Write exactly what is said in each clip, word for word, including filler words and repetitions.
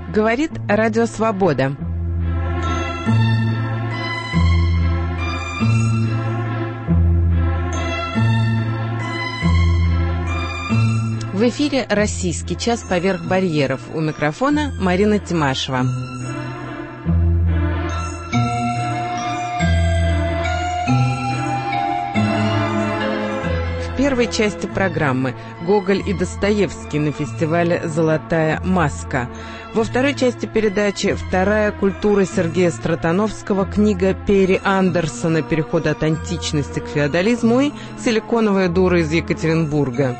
Говорит Радио Свобода. В эфире «Российский час поверх барьеров». У микрофона Марина Тимашева. В первой части программы Гоголь и Достоевский на фестивале «Золотая маска». Во второй части передачи «Вторая культура» Сергея Стратановского, книга Перри Андерсона «Переход от античности к феодализму» и «Силиконовая дура из Екатеринбурга».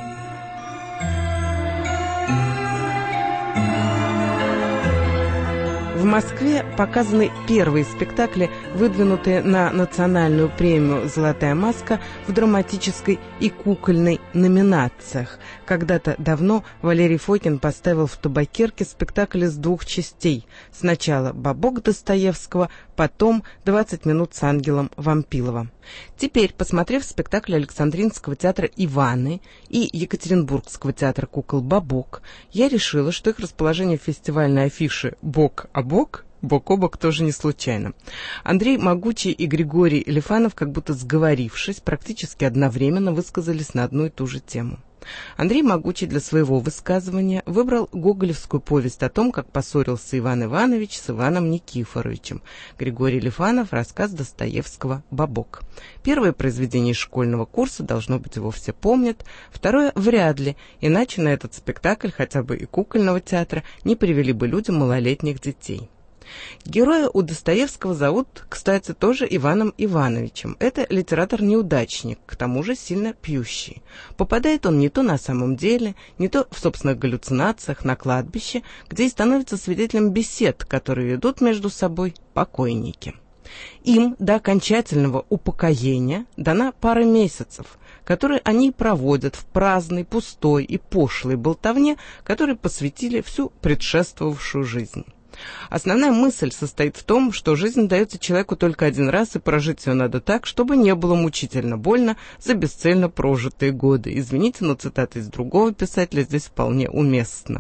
В Москве показаны первые спектакли, выдвинутые на национальную премию «Золотая маска» в драматической и кукольной номинациях. Когда-то давно Валерий Фокин поставил в Табакерке спектакль из двух частей. Сначала «Бабок» Достоевского, потом «двадцать минут с ангелом» Вампилова. Теперь, посмотрев спектакль Александринского театра «Иваны» и Екатеринбургского театра кукол «Бабок», я решила, что их расположение в фестивальной афише «Бок о бок», бок о бок тоже не случайно. Андрей Могучий и Григорий Лифанов, как будто сговорившись, практически одновременно высказались на одну и ту же тему. Андрей Могучий для своего высказывания выбрал гоголевскую повесть о том, как поссорился Иван Иванович с Иваном Никифоровичем. Григорий Лифанов — рассказ Достоевского «Бабок». Первое произведение из школьного курса, должно быть, его все помнят. Второе — вряд ли, иначе на этот спектакль хотя бы и кукольного театра не привели бы людям малолетних детей. Героя у Достоевского зовут, кстати, тоже Иваном Ивановичем. Это литератор-неудачник, к тому же сильно пьющий. Попадает он не то на самом деле, не то в собственных галлюцинациях на кладбище, где и становится свидетелем бесед, которые ведут между собой покойники. Им до окончательного упокоения дана пара месяцев, которые они проводят в праздной, пустой и пошлой болтовне, которой посвятили всю предшествовавшую жизнь. Основная мысль состоит в том, что жизнь дается человеку только один раз, и прожить ее надо так, чтобы не было мучительно больно за бесцельно прожитые годы. Извините, но цитата из другого писателя здесь вполне уместна.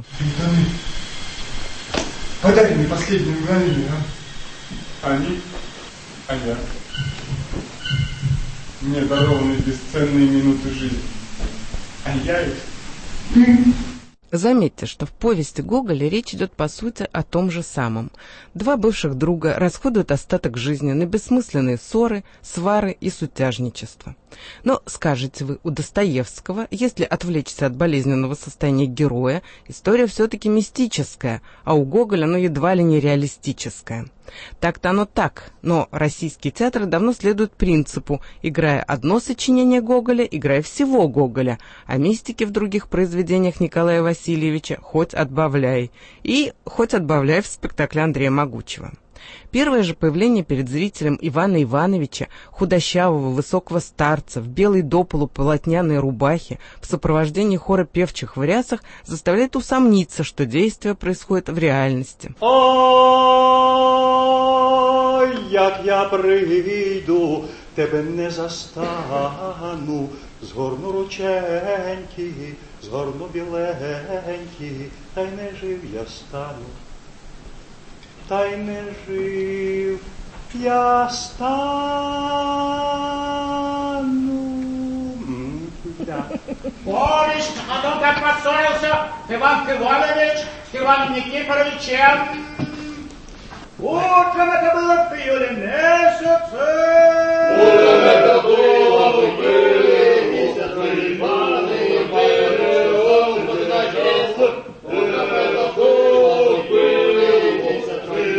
Подай мне последнее мгновение, а? Они, а я. Мне дарованы бесценные минуты жизни, а я их... Заметьте, что в повести Гоголя речь идет по сути о том же самом. Два бывших друга расходуют остаток жизни на бессмысленные ссоры, свары и сутяжничество. Но, скажете вы, у Достоевского, если отвлечься от болезненного состояния героя, история все-таки мистическая, а у Гоголя оно едва ли не реалистическое. Так-то оно так, но российский театр давно следует принципу: играя одно сочинение Гоголя, играя всего Гоголя, а мистики в других произведениях Николая Васильевича хоть отбавляй, и хоть отбавляй в спектакле Андрея Могучего. Первое же появление перед зрителем Ивана Ивановича, худощавого высокого старца в белой до полу полотняной рубахе в сопровождении хора певчих в рясах, заставляет усомниться, что действие происходит в реальности. Ой, як я прийду, тебе не застану, згорну рученьки, згорну біленькі, та й не жив я стану. Та й не жив я стану. Да. Помнишь, о том, как поссорился Иван Иванович с Иваном Никифоровичем? Утром это было в июле месяце. Утром это было в июле месяце. Иван Иванович, утром это было в июле месяце.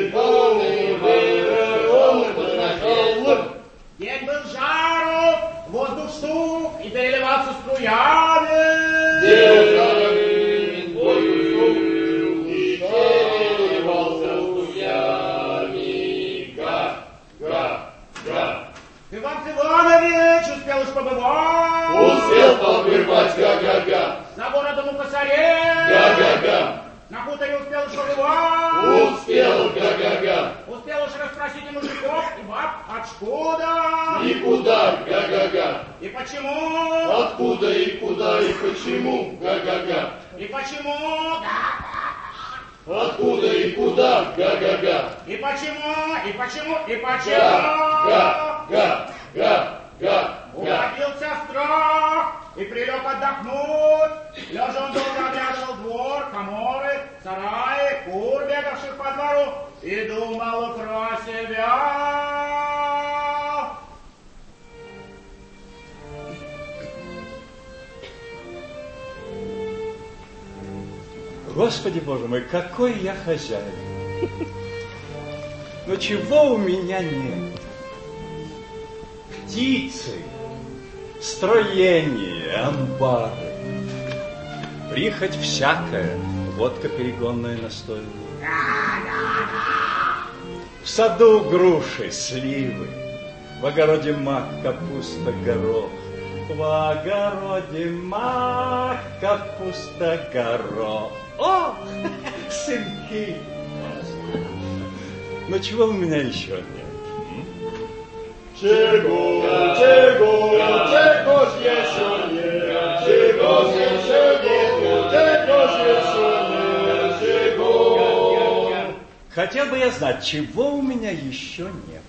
День был жаров, воздух сух и переливался струями. День жаровин, воздух сух и переливался струями. Га, га, га. Иван Иванович успел уж побывать. Успел побывать, га-га-га. На городом у косарей. Га-га-га. На хуторе успел уж побывать. Успел, га-га-га. Успел уж расспросить и мужиков, и баб, откуда? И куда, га-га-га. И почему? Откуда и куда и почему, га-га-га. И почему? Откуда и куда? Га-га-га. И почему? И почему? И почему? Га-га-га-га-га. Уходился строг и прилег отдохнуть. Лежа он долго оглядывал двор, коморы, сараи, кур, бегавших по двору, и думал про себя. Господи Боже мой, какой я хозяин! Но чего у меня нет? Птицы, строение, амбары, прихоть всякая, водка перегонная настойная. В саду груши, сливы, в огороде мак, капуста, горох. В огороде мак, капуста, горох. О, сынки! Но чего у меня еще нет? Чего, чего, чего ж еще нет? Чего ж еще нет? Чего ж еще нет? Чего? Хотел бы я знать, чего у меня еще нет.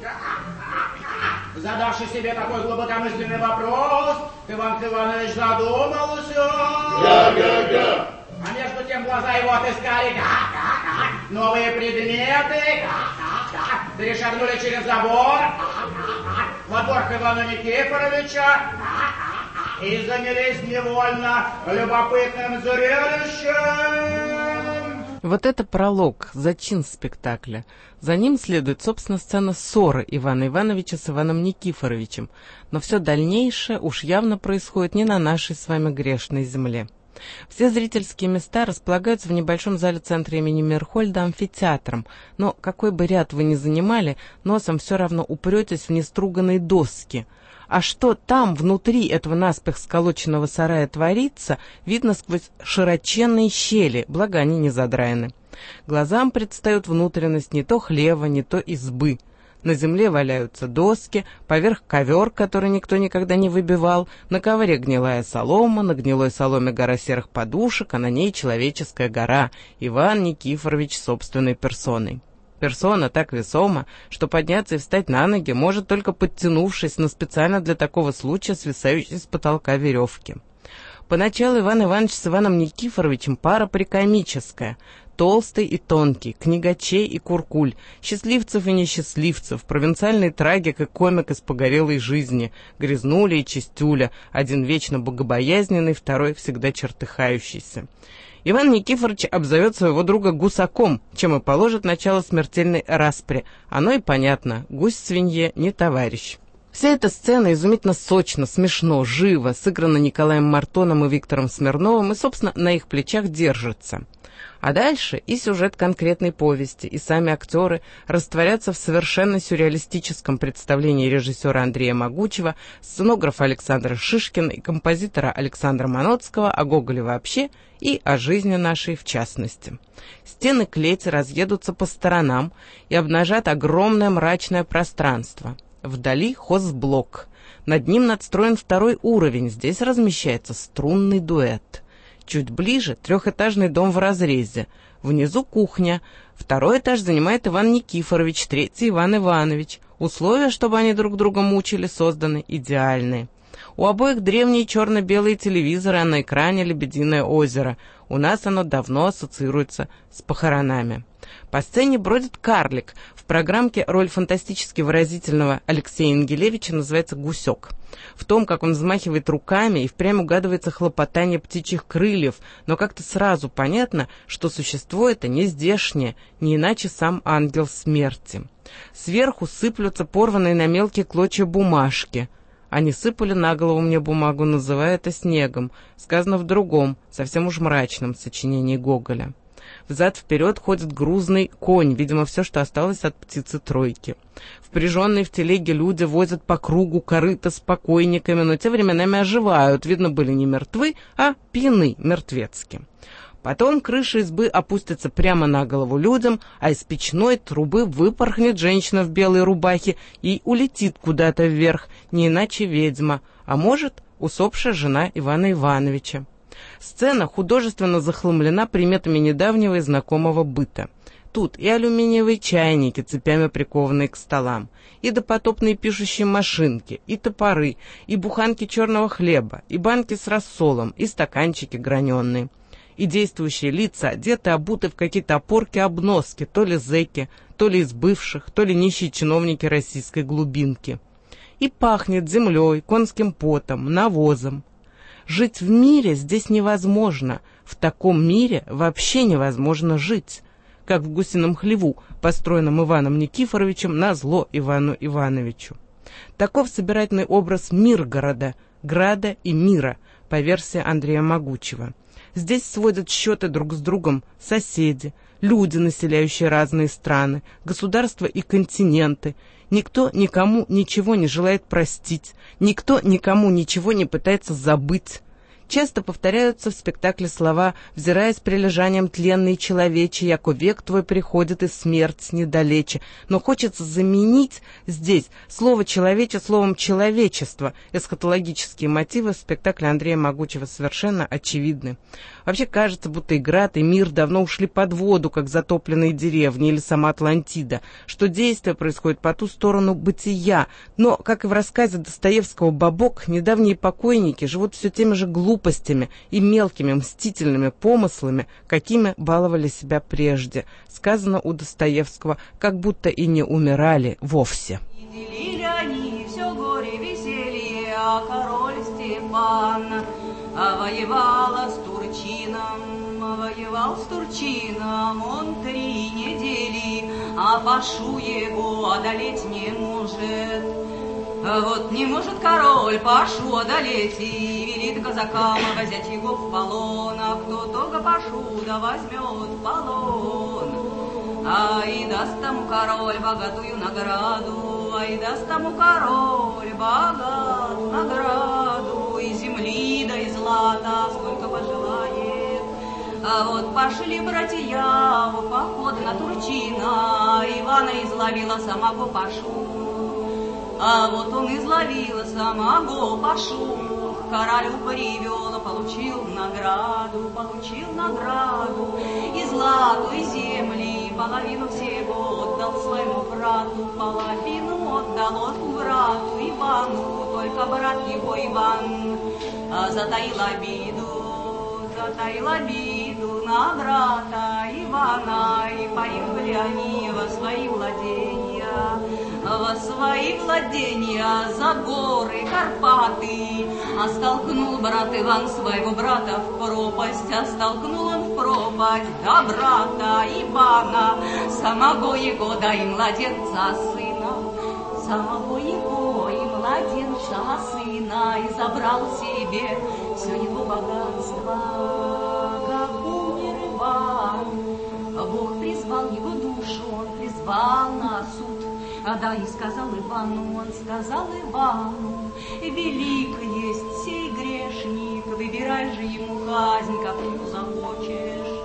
Задавши себе такой глубокомысленный вопрос, Иван Иванович задумался. Га-га-га. А между тем глаза его отыскали новые предметы, перешагнули через забор во двор Ивана Никифоровича и занялись невольно любопытным зрелищем. Вот это пролог, зачин спектакля. За ним следует, собственно, сцена ссоры Ивана Ивановича с Иваном Никифоровичем, но все дальнейшее уж явно происходит не на нашей с вами грешной земле. Все зрительские места располагаются в небольшом зале центра имени Мейерхольда амфитеатром, но какой бы ряд вы ни занимали, носом все равно упретесь в неструганные доски. А что там, внутри этого наспех сколоченного сарая творится, видно сквозь широченные щели, благо они не задраены. Глазам предстает внутренность не то хлева, не то избы. На земле валяются доски, поверх ковер, который никто никогда не выбивал, на ковре гнилая солома, на гнилой соломе гора серых подушек, а на ней человеческая гора, Иван Никифорович собственной персоной. Персона так весома, что подняться и встать на ноги может только подтянувшись на специально для такого случая свисающей с потолка веревки. Поначалу Иван Иванович с Иваном Никифоровичем пара прикомическая. Толстый и тонкий, книгачей и куркуль, счастливцев и несчастливцев, провинциальный трагик и комик из погорелой жизни, грязнуля и чистюля, один вечно богобоязненный, второй всегда чертыхающийся. Иван Никифорович обзовет своего друга гусаком, чем и положит начало смертельной распри. Оно и понятно, гусь свинье не товарищ. Вся эта сцена изумительно сочно, смешно, живо, сыграна Николаем Мартоном и Виктором Смирновым и, собственно, на их плечах держится. А дальше и сюжет конкретной повести, и сами актеры растворятся в совершенно сюрреалистическом представлении режиссера Андрея Могучего, сценографа Александра Шишкина и композитора Александра Маноцкого о Гоголе вообще и о жизни нашей в частности. Стены клети разъедутся по сторонам и обнажат огромное мрачное пространство. Вдали хозблок. Над ним надстроен второй уровень, здесь размещается струнный дуэт. Чуть ближе трехэтажный дом в разрезе. Внизу кухня. Второй этаж занимает Иван Никифорович, третий Иван Иванович. Условия, чтобы они друг друга мучили, созданы идеальные. У обоих древние черно-белые телевизоры, а на экране «Лебединое озеро». У нас оно давно ассоциируется с похоронами. По сцене бродит карлик. В программке роль фантастически выразительного Алексея Ингелевича называется «Гусек». В том, как он взмахивает руками, и впрямь угадывается хлопотание птичьих крыльев, но как-то сразу понятно, что существо это не здешнее, не иначе сам ангел смерти. Сверху сыплются порванные на мелкие клочья бумажки. Они сыпали на голову мне бумагу, называя это снегом, сказано в другом, совсем уж мрачном сочинении Гоголя. Взад-вперед ходит грузный конь, видимо, все, что осталось от птицы-тройки. Впряженные в телеге люди возят по кругу корыто с покойниками, но те временами оживают, видно, были не мертвы, а пьяны мертвецки. Потом крыша избы опустится прямо на голову людям, а из печной трубы выпорхнет женщина в белой рубахе и улетит куда-то вверх, не иначе ведьма, а может, усопшая жена Ивана Ивановича. Сцена художественно захламлена приметами недавнего и знакомого быта. Тут и алюминиевые чайники, цепями прикованные к столам, и допотопные пишущие машинки, и топоры, и буханки черного хлеба, и банки с рассолом, и стаканчики граненые. И действующие лица одеты, обуты в какие-то опорки-обноски, то ли зэки, то ли из бывших, то ли нищие чиновники российской глубинки. И пахнет землей, конским потом, навозом. Жить в мире здесь невозможно, в таком мире вообще невозможно жить, как в гусином хлеву, построенном Иваном Никифоровичем назло Ивану Ивановичу. Таков собирательный образ Миргорода, града и мира, по версии Андрея Могучего. Здесь сводят счеты друг с другом соседи, люди, населяющие разные страны, государства и континенты. Никто никому ничего не желает простить, никто никому ничего не пытается забыть. Часто повторяются в спектакле слова «взирая с прилежанием тленный человече, яко век твой приходит и смерть недалече». Но хочется заменить здесь слово «человече» словом «человечество». Эсхатологические мотивы в спектакле Андрея Могучего совершенно очевидны. Вообще кажется, будто и град, и мир давно ушли под воду, как затопленные деревни или сама Атлантида, что действие происходит по ту сторону бытия. Но, как и в рассказе Достоевского «Бабок», недавние покойники живут все теми же глупостями и мелкими мстительными помыслами, какими баловали себя прежде. Сказано у Достоевского, как будто и не умирали вовсе. И делили они все горе веселье, а король Степан а воевала с Турчином, а воевал с Турчином он три недели, а Пашу его одолеть не может. Вот не может король Пашу одолеть и велит казакам взять его в полон, а кто того Пашу да возьмет в полон. Ай, даст тому король богатую награду, ай, даст тому король богатую награду, и земли, да и злата, сколько пожелает. А вот пошли братья в поход на Турчина, Ивана изловила самого Пашу. А вот он изловил самого Пашу, к королю привел, получил награду, получил награду, и злату, и земли, половину всего отдал своему брату, половину отдал от брату Ивану, только брат его Иван затаил обиду, затаил обиду на брата Ивана, и поехали они во свои владения, во свои владения за горы Карпаты. А столкнул брат Иван своего брата в пропасть, а столкнул он в пропасть, да брата Ивана, самого его, да и младенца сына, самого его и младенца сына, и забрал себе все его богатство. Как умер Иван, Бог призвал его душу, он призвал на суд. А да, и сказал Ивану, он сказал Ивану, велик есть сей грешник, выбирай же ему казнь, какую захочешь.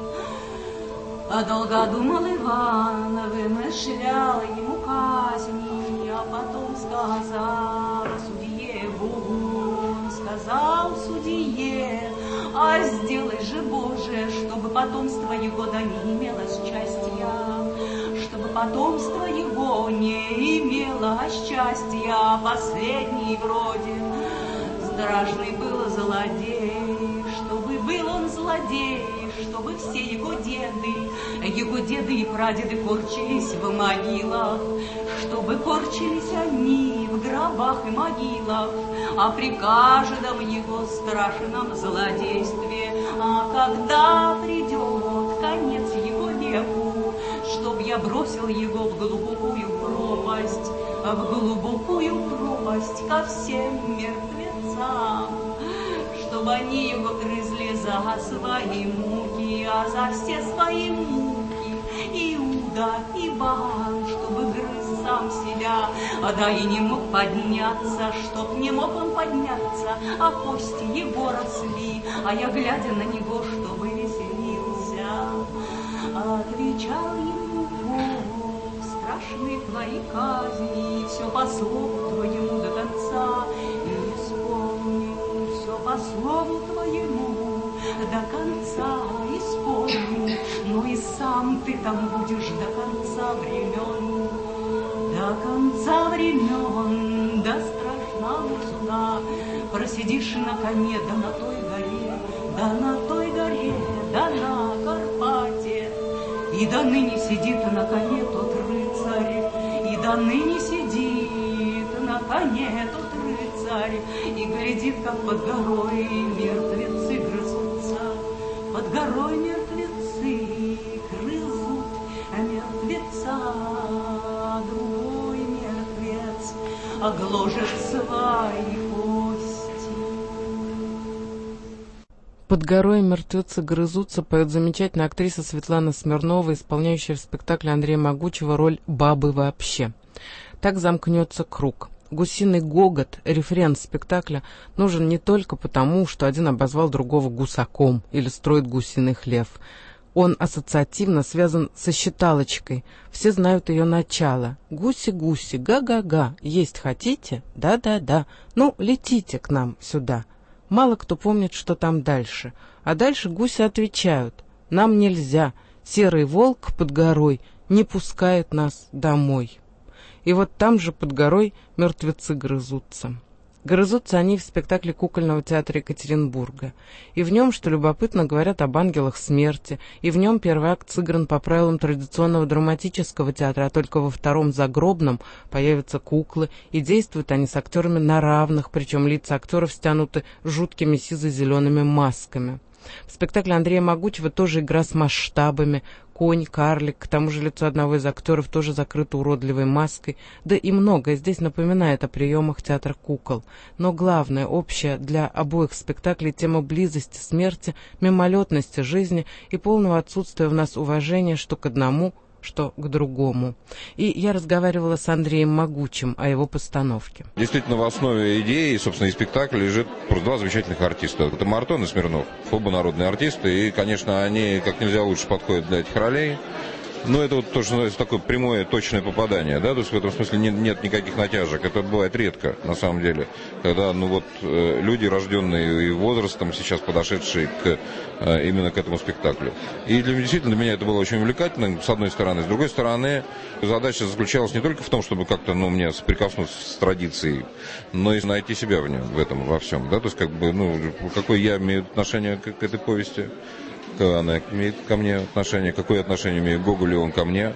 А долго думал Иван, вымышлял ему казни, а потом сказал судье Богу, он сказал судье, а сделай же, Боже, чтобы потомство его да не имело счастья, чтобы потомство его не имело счастья. Последний вроде страшный был злодей, чтобы был он злодей, чтобы все его деды, его деды и прадеды корчились в могилах, чтобы корчились они в гробах и могилах, а при каждом его страшном злодействе, а когда придет конец его веку, чтоб я бросил его в глубокую пропасть, в глубокую пропасть ко всем мертвецам, чтобы они его грызли за свои муки, а за все свои муки Иуда, Иван, чтобы грыз сам себя, да и не мог подняться, чтоб не мог он подняться, а кости его росли, а я, глядя на него, чтобы веселился, отвечал ему Бог: страшны твои казни, все по слову твоему до конца и исполню, все по слову твоему ты там будешь до конца времен, до конца времен, до страшного суда. Просидишь на коне, да на той горе, да на той горе, да на Карпате. И до ныне сидит на коне тот рыцарь, и до ныне сидит на коне тот рыцарь, и глядит, как под горой мертвецы грызутся, под горой мертвецы грызут мертвеца, другой мертвец огложет свои кости. «Под горой мертвецы грызутся» поет замечательная актриса Светлана Смирнова, исполняющая в спектакле Андрея Могучего роль бабы вообще. Так замкнется круг. Гусиный гогот, рефрен спектакля, нужен не только потому, что один обозвал другого гусаком или строит гусиный хлев. Он ассоциативно связан со считалочкой. Все знают ее начало. Гуси-гуси, га-га-га, есть хотите? Да-да-да. Ну, летите к нам сюда. Мало кто помнит, что там дальше. А дальше гуси отвечают: нам нельзя, серый волк под горой не пускает нас домой. И вот там же под горой мертвецы грызутся. Грызутся они в спектакле кукольного театра Екатеринбурга. И в нем, что любопытно, говорят об ангелах смерти, и в нем первый акт сыгран по правилам традиционного драматического театра, а только во втором, загробном, появятся куклы, и действуют они с актерами на равных, причем лица актеров стянуты жуткими сизо-зелеными масками. В спектакле Андрея Могучего тоже игра с масштабами. Конь, карлик, к тому же лицо одного из актеров тоже закрыто уродливой маской. Да и многое здесь напоминает о приемах театра кукол. Но главное, общее для обоих спектаклей тема близости смерти, мимолетности жизни и полного отсутствия в нас уважения что к одному, что к другому. И я разговаривала с Андреем Могучим о его постановке. Действительно, в основе идеи, собственно, и спектакля лежит просто два замечательных артиста. Это Мартон и Смирнов, оба народные артисты, и, конечно, они как нельзя лучше подходят для этих ролей. Но это вот тоже такое прямое, точное попадание, да, то есть в этом смысле нет, нет никаких натяжек. Это бывает редко, на самом деле, когда, ну вот, э, люди, рожденные и возрастом, сейчас подошедшие к, э, именно к этому спектаклю. И для, действительно для меня это было очень увлекательно, с одной стороны. С другой стороны, задача заключалась не только в том, чтобы как-то, ну, мне соприкоснуться с традицией, но и найти себя в нем, в этом, во всем, да, то есть, как бы, ну, какое я имею отношение к, к этой повести. Она имеет ко мне отношение, какое отношение имеет Гоголь и он ко мне.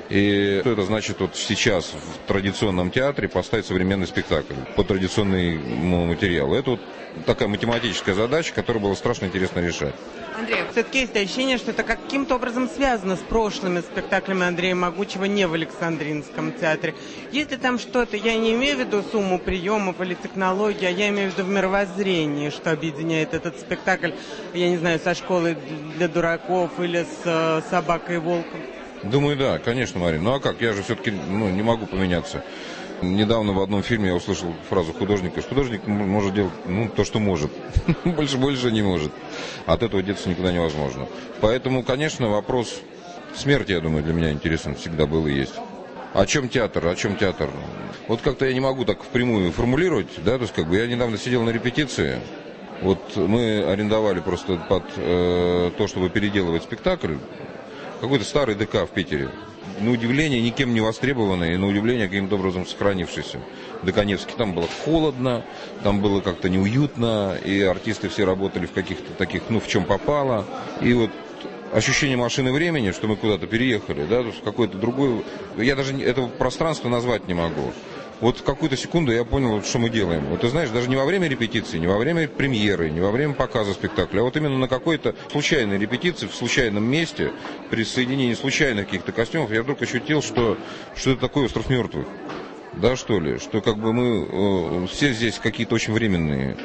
И что это значит вот сейчас в традиционном театре поставить современный спектакль по традиционному материалу. Это вот такая математическая задача, которую было страшно интересно решать. Андрей, все-таки есть ощущение, что это каким-то образом связано с прошлыми спектаклями Андрея Могучего не в Александринском театре. Есть ли там что-то, я не имею в виду сумму приемов или технологий, а я имею в виду в мировоззрении, что объединяет этот спектакль, я не знаю, со школой для дураков или с э, собакой и волком? Думаю, да, конечно, Марин. Ну а как, я же все-таки ну, не могу поменяться. Недавно в одном фильме я услышал фразу художника, что художник может делать ну, то, что может. Больше больше не может. От этого деться никуда невозможно. Поэтому, конечно, вопрос смерти, я думаю, для меня интересен всегда был и есть. О чем театр? О чем театр? Вот как-то я не могу так впрямую формулировать, да, то есть как бы я недавно сидел на репетиции. Вот мы арендовали просто под э, то, чтобы переделывать спектакль, какой-то старый ДК в Питере. На удивление, никем не востребованный, и на удивление, каким-то образом сохранившийся. Доконевский. Там было холодно, там было как-то неуютно, и артисты все работали в каких-то таких, ну, в чем попало. И вот ощущение машины времени, что мы куда-то переехали, да, то есть какой-то другой... Я даже этого пространства назвать не могу. Вот в какую-то секунду я понял, что мы делаем. Вот ты знаешь, даже не во время репетиции, не во время премьеры, не во время показа спектакля, а вот именно на какой-то случайной репетиции, в случайном месте, при соединении случайных каких-то костюмов, я вдруг ощутил, что, что это такой остров мертвых. Да, что ли? Что как бы мы э, все здесь какие-то очень временные.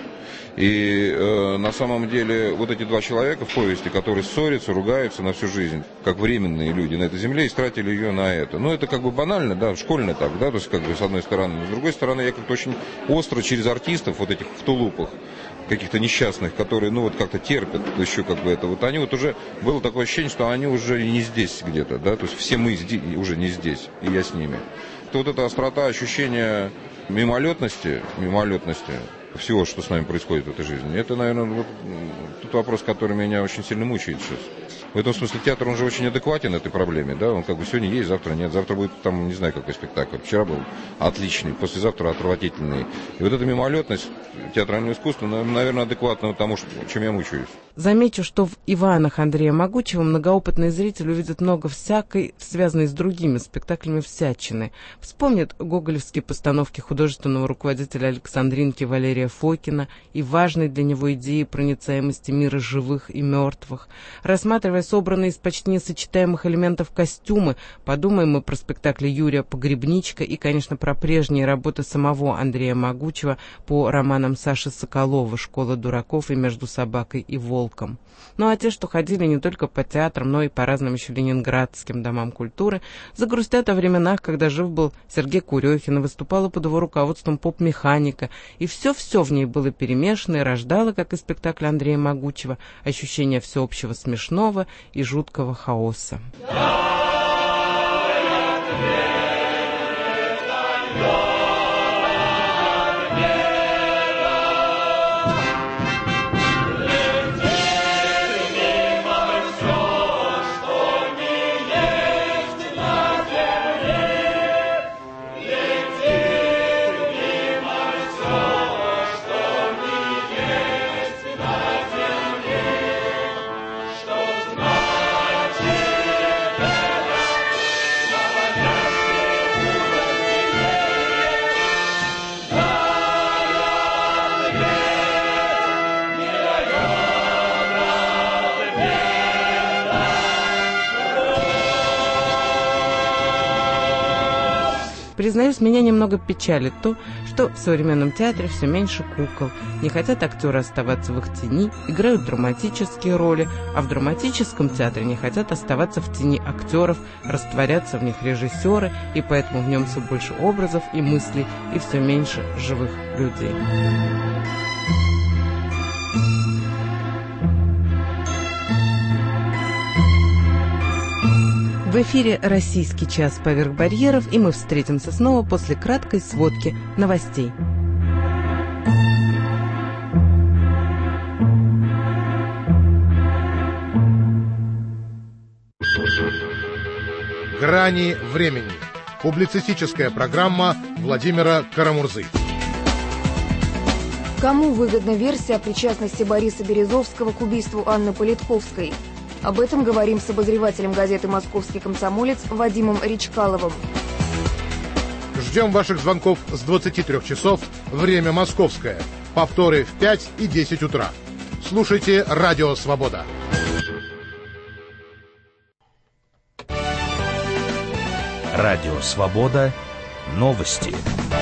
И э, на самом деле вот эти два человека в повести, которые ссорятся, ругаются на всю жизнь, как временные люди на этой земле, истратили ее на это. Ну, это как бы банально, да, школьно так, да, то есть как бы с одной стороны. Но с другой стороны, я как-то очень остро через артистов, вот этих в тулупах, каких-то несчастных, которые, ну, вот как-то терпят еще как бы это. Вот они вот уже, было такое ощущение, что они уже не здесь где-то, да, то есть все мы здесь, уже не здесь, и я с ними. То вот эта острота ощущения мимолетности, мимолетности всего, что с нами происходит в этой жизни, это, наверное, вот тот вопрос, который меня очень сильно мучает сейчас. В этом смысле театр, он же очень адекватен этой проблеме, да, он как бы сегодня есть, завтра нет, завтра будет там, не знаю, какой спектакль, вчера был отличный, послезавтра отвратительный. И вот эта мимолетность театрального искусства, наверное, адекватна тому, чем я мучаюсь. Замечу, что в «Иванах» Андрея Могучего многоопытный зритель увидит много всякой, связанной с другими спектаклями всячины. Вспомнит гоголевские постановки художественного руководителя Александринки Валерия Фокина и важной для него идеи проницаемости мира живых и мертвых. Рассматривая собранные из почти несочетаемых элементов костюмы, подумаем мы про спектакли Юрия Погребничка и, конечно, про прежние работы самого Андрея Могучего по романам Саши Соколова «Школа дураков» и «Между собакой и волком». Ну а те, что ходили не только по театрам, но и по разным еще ленинградским домам культуры, загрустят о временах, когда жив был Сергей Курехин, и выступала под его руководством поп-механика, и все-все в ней было перемешано и рождало, как и спектакль Андрея Могучего, ощущение всеобщего смешного и жуткого хаоса. Признаюсь, меня немного печалит то, что в современном театре все меньше кукол, не хотят актеры оставаться в их тени, играют драматические роли, а в драматическом театре не хотят оставаться в тени актеров, растворяться в них режиссеры, и поэтому в нем все больше образов и мыслей, и все меньше живых людей. В эфире «Российский час поверх барьеров», и мы встретимся снова после краткой сводки новостей. «Грани времени». Публицистическая программа Владимира Карамурзы. Кому выгодна версия о причастности Бориса Березовского к убийству Анны Политковской? Об этом говорим с обозревателем газеты «Московский комсомолец» Вадимом Речкаловым. Ждем ваших звонков с двадцати трёх часов, время московское. Повторы в пять и десять утра. Слушайте «Радио Свобода». Радио Свобода. Новости.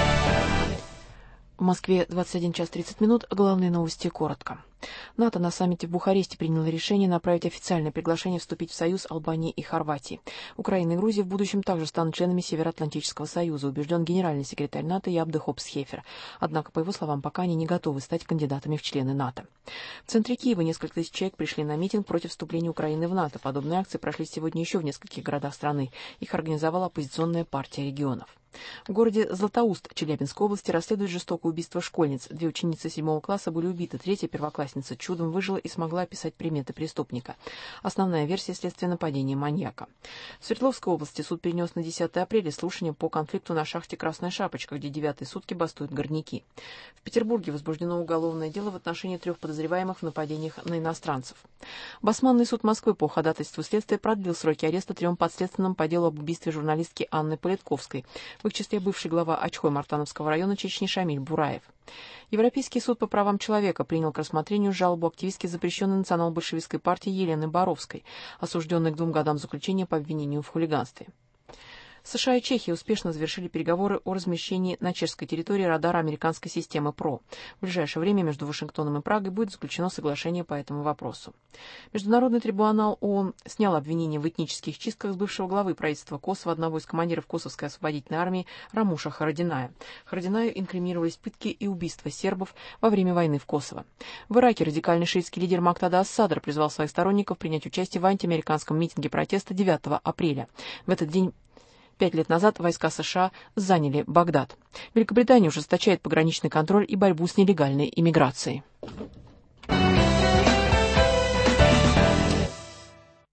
В Москве двадцать один час тридцать минут. Главные новости коротко. НАТО на саммите в Бухаресте приняло решение направить официальное приглашение вступить в Союз Албании и Хорватии. Украина и Грузия в будущем также станут членами Североатлантического союза, убежден генеральный секретарь НАТО Ябде Хопс-Хефер. Однако, по его словам, пока они не готовы стать кандидатами в члены НАТО. В центре Киева несколько тысяч человек пришли на митинг против вступления Украины в НАТО. Подобные акции прошли сегодня еще в нескольких городах страны. Их организовала оппозиционная партия регионов. В городе Златоуст Челябинской области расследуют жестокое убийство школьниц. Две ученицы седьмого класса были убиты, третья первоклассница чудом выжила и смогла описать приметы преступника. Основная версия следствия — нападения маньяка. В Свердловской области суд перенес на десятое апреля слушание по конфликту на шахте «Красная шапочка», где девятые сутки бастуют горняки. В Петербурге возбуждено уголовное дело в отношении трех подозреваемых в нападениях на иностранцев. Басманный суд Москвы по ходатайству следствия продлил сроки ареста трем подследственным по делу об убийстве журналистки Анны Политковской. В их числе бывший глава Очхой-Мартановского района Чечни Шамиль Бураев. Европейский суд по правам человека принял к рассмотрению жалобу активистки запрещенной национал-большевистской партии Елены Боровской, осужденной к двум годам заключения по обвинению в хулиганстве. США и Чехия успешно завершили переговоры о размещении на чешской территории радара американской системы ПРО. В ближайшее время между Вашингтоном и Прагой будет заключено соглашение по этому вопросу. Международный трибунал ООН снял обвинение в этнических чистках с бывшего главы правительства Косово, одного из командиров Косовской освободительной армии Рамуша Харадиная. Харадинаю инкриминировались пытки и убийства сербов во время войны в Косово. В Ираке радикальный шиитский лидер Мактада ас-Садр призвал своих сторонников принять участие в антиамериканском митинге протеста девятого апреля. В этот день Пять лет назад войска США заняли Багдад. Великобритания ужесточает пограничный контроль и борьбу с нелегальной иммиграцией.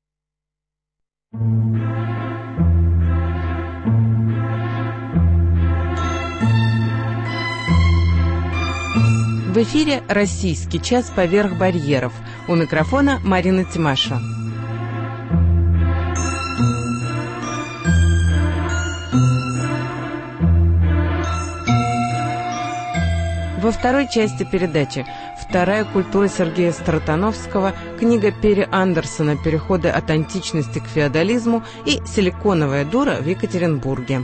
эфире «Российский час поверх барьеров». У микрофона Марина Тимаша. Во второй части передачи «Вторая культура» Сергея Стратановского, книга Перри Андерсона «Переходы от античности к феодализму» и «Силиконовая дура» в Екатеринбурге.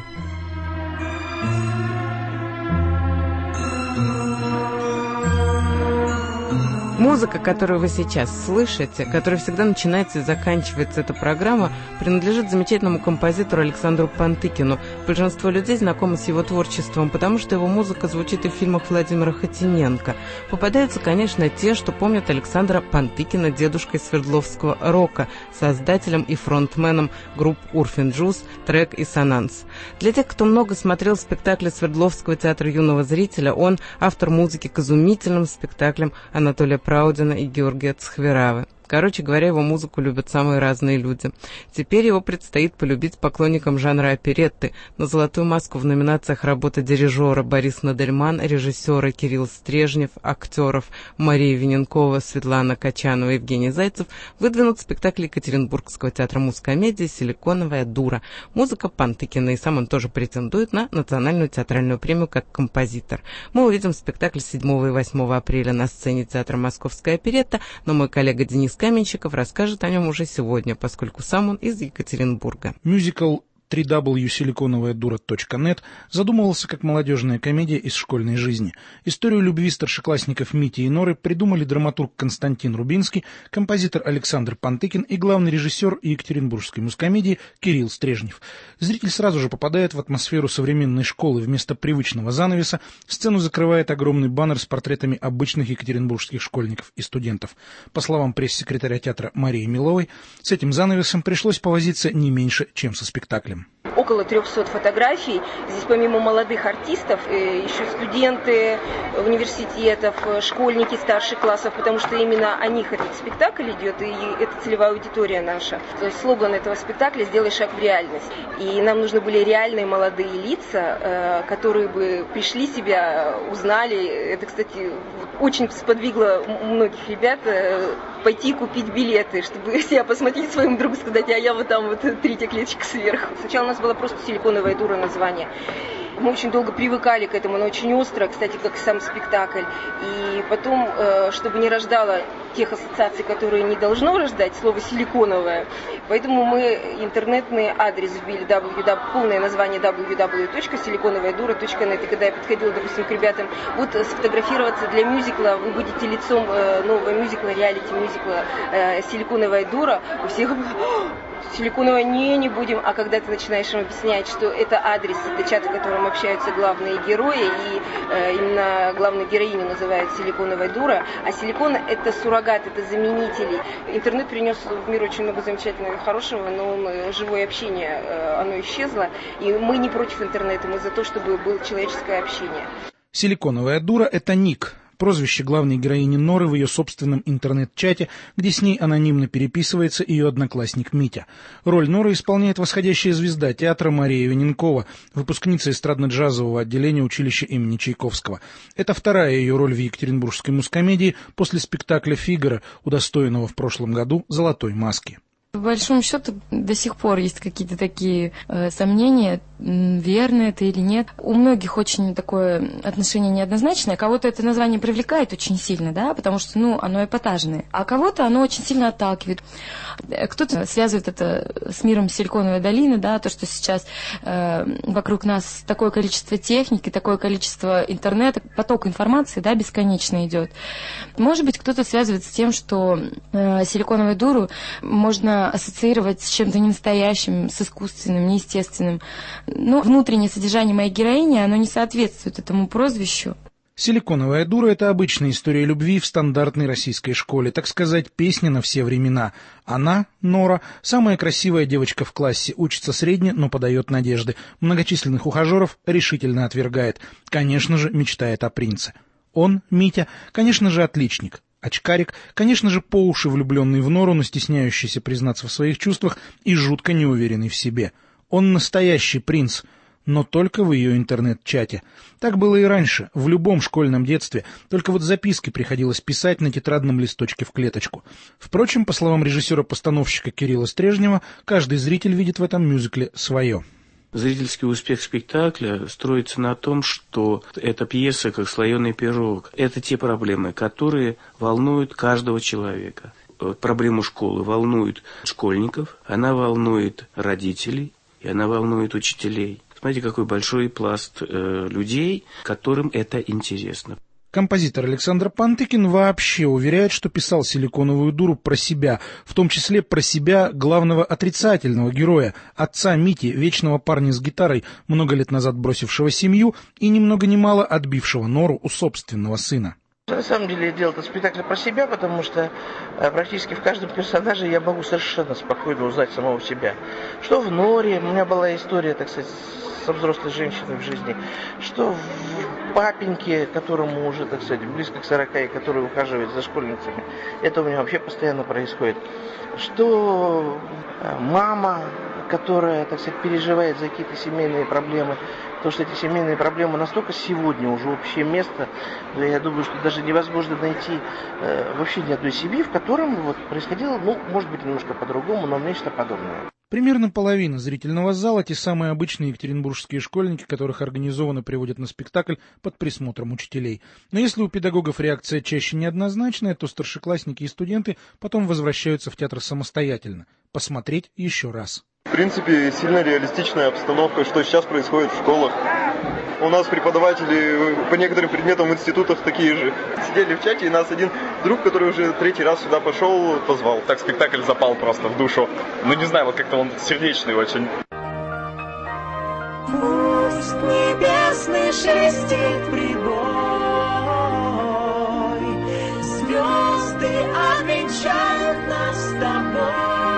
Музыка, которую вы сейчас слышите, которая всегда начинается и заканчивается эта программа, принадлежит замечательному композитору Александру Пантыкину. Большинство людей знакомы с его творчеством, потому что его музыка звучит и в фильмах Владимира Хотиненко. Попадаются, конечно, те, что помнят Александра Пантыкина дедушкой свердловского рока, создателем и фронтменом групп «Урфин Джюс», «Трек» и «Сонанс». Для тех, кто много смотрел спектакли Свердловского театра юного зрителя, он автор музыки к изумительным спектаклям Анатолия Праудина и Георгия Цхверавы. Короче говоря, его музыку любят самые разные люди. Теперь его предстоит полюбить поклонникам жанра оперетты. На «Золотую маску» в номинациях работа дирижера Борис Надельман, режиссера Кирилл Стрежнев, актеров Мария Виненкова, Светлана Качанова, Евгений Зайцев выдвинут спектакль Екатеринбургского театра мускомедии «Силиконовая дура». Музыка Пантыкина, и сам он тоже претендует на национальную театральную премию как композитор. Мы увидим спектакль седьмого и восьмого апреля на сцене театра «Московская оперетта», но мой коллега Денис Каменщиков расскажет о нем уже сегодня, поскольку сам он из Екатеринбурга. Мюзикл дабл ю дабл ю дабл ю точка силиконовая дура точка нет задумывался как молодежная комедия из школьной жизни. Историю любви старшеклассников Мити и Норы придумали драматург Константин Рубинский, композитор Александр Пантыкин и главный режиссер Екатеринбургской мускомедии Кирилл Стрежнев. Зритель сразу же попадает в атмосферу современной школы. Вместо привычного занавеса сцену закрывает огромный баннер с портретами обычных екатеринбургских школьников и студентов. По словам пресс-секретаря театра Марии Миловой, с этим занавесом пришлось повозиться не меньше, чем со спектаклем. Около трехсот фотографий. Здесь помимо молодых артистов еще студенты университетов, школьники старших классов, потому что именно о них этот спектакль идет, и это целевая аудитория наша. То есть слоган этого спектакля «Сделай шаг в реальность». И нам нужны были реальные молодые лица, которые бы пришли себя, узнали. Это, кстати, очень сподвигло многих ребят пойти купить билеты, чтобы себя посмотреть своему другу, сказать, а я вот там вот третья клеточка сверху. Сначала у нас была просто «Силиконовая дура» название. Мы очень долго привыкали к этому, оно очень остро, кстати, как и сам спектакль. И потом, чтобы не рождало тех ассоциаций, которые не должно рождать, слово «силиконовое», поэтому мы интернетный адрес вбили, дабл ю дабл ю, полное название дабл ю дабл ю точка силиконовая дура точка нет. И когда я подходила, допустим, к ребятам, вот сфотографироваться для мюзикла, вы будете лицом нового мюзикла, реалити-мюзикла «Силиконовая дура», у всех «Силиконовая» не, не будем, а когда ты начинаешь им объяснять, что это адрес, это чат, в котором общаются главные герои, и э, именно главную героиню называют «Силиконовая дура», а силикон – это суррогат, это заменители. Интернет принес в мир очень много замечательного и хорошего, но он, живое общение, э, оно исчезло, и мы не против интернета, мы за то, чтобы было человеческое общение. «Силиконовая дура» – это ник. Прозвище главной героини Норы в ее собственном интернет-чате, где с ней анонимно переписывается ее одноклассник Митя. Роль Норы исполняет восходящая звезда театра Мария Виненкова, выпускница эстрадно-джазового отделения училища имени Чайковского. Это вторая ее роль в Екатеринбургской мускомедии после спектакля «Фигаро», удостоенного в прошлом году «Золотой маски». По большому счету, до сих пор есть какие-то такие э, сомнения, верно это или нет. У многих очень такое отношение неоднозначное. Кого-то это название привлекает очень сильно, да, потому что, ну, оно эпатажное. А кого-то оно очень сильно отталкивает. Кто-то связывает это с миром Силиконовой долины, да, то, что сейчас э, вокруг нас такое количество техники, такое количество интернета, поток информации, да, бесконечно идет. Может быть, кто-то связывает с тем, что э, Силиконовую дуру можно ассоциировать с чем-то ненастоящим, с искусственным, неестественным. Но внутреннее содержание моей героини, оно не соответствует этому прозвищу. «Силиконовая дура» — это обычная история любви в стандартной российской школе, так сказать, песня на все времена. Она, Нора, самая красивая девочка в классе, учится средне, но подает надежды. Многочисленных ухажеров решительно отвергает. Конечно же, мечтает о принце. Он, Митя, конечно же, отличник. Очкарик, конечно же, по уши влюбленный в Нору, но стесняющийся признаться в своих чувствах и жутко неуверенный в себе. Он настоящий принц. но только в ее интернет-чате. Так было и раньше, в любом школьном детстве, только вот записки приходилось писать на тетрадном листочке в клеточку. Впрочем, по словам режиссера-постановщика Кирилла Стрежнева, каждый зритель видит в этом мюзикле свое. Зрительский успех спектакля строится на том, что эта пьеса как слоеный пирог. Это те проблемы, которые волнуют каждого человека. Проблему школы волнует школьников, она волнует родителей, и она волнует учителей. Смотрите, какой большой пласт э, людей, которым это интересно. Композитор Александр Пантыкин вообще уверяет, что писал «Силиконовую дуру» про себя, в том числе про себя, главного отрицательного героя, отца Мити, вечного парня с гитарой, много лет назад бросившего семью и ни много ни мало отбившего нору у собственного сына. На самом деле я делал этот спектакль про себя, потому что э, практически в каждом персонаже я могу совершенно спокойно узнать самого себя. Что в Норе, у меня была история, так сказать, со взрослой женщиной в жизни, что в папеньке, которому уже, так сказать, близко к сорока, и который ухаживает за школьницами, это у меня вообще постоянно происходит. Что мама, которая, так сказать, переживает за какие-то семейные проблемы, потому что эти семейные проблемы настолько сегодня уже общее место, да, я думаю, что даже невозможно найти э, вообще ни одной семьи, в котором вот происходило, ну, может быть, немножко по-другому, но нечто подобное. Примерно половина зрительного зала – те самые обычные екатеринбургские школьники, которых организованно приводят на спектакль под присмотром учителей. Но если у педагогов реакция чаще неоднозначная, то старшеклассники и студенты потом возвращаются в театр самостоятельно, посмотреть еще раз. В принципе, сильно реалистичная обстановка, что сейчас происходит в школах. У нас преподаватели по некоторым предметам в институтах такие же. Сидели в чате, и нас один друг, который уже третий раз сюда пошел, позвал. Так спектакль запал просто в душу. Ну, не знаю, вот как-то он сердечный очень. Пусть небесный шелестит прибой, звезды обвенчают нас с тобой.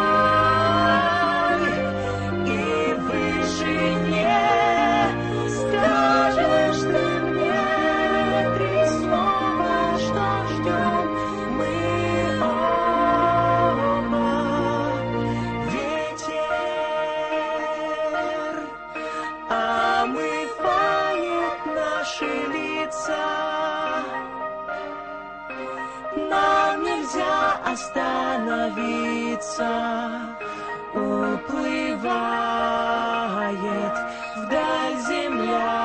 Остановиться, уплывает вдаль земля.